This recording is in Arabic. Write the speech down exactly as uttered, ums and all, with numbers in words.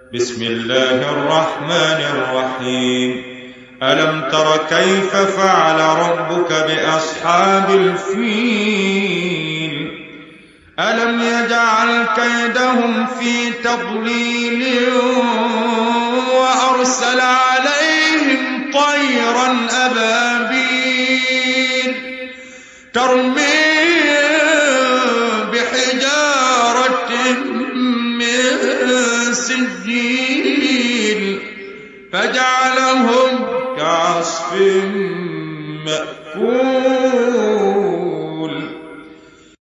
بسم الله الرحمن الرحيم. ألم تر كيف فعل ربك بأصحاب الفيل؟ ألم يجعل كيدهم في تضليل وأرسل عليهم طيرا أبابيل ترميهم بحجارة من سجيل فجعلهم كعصف مأكول.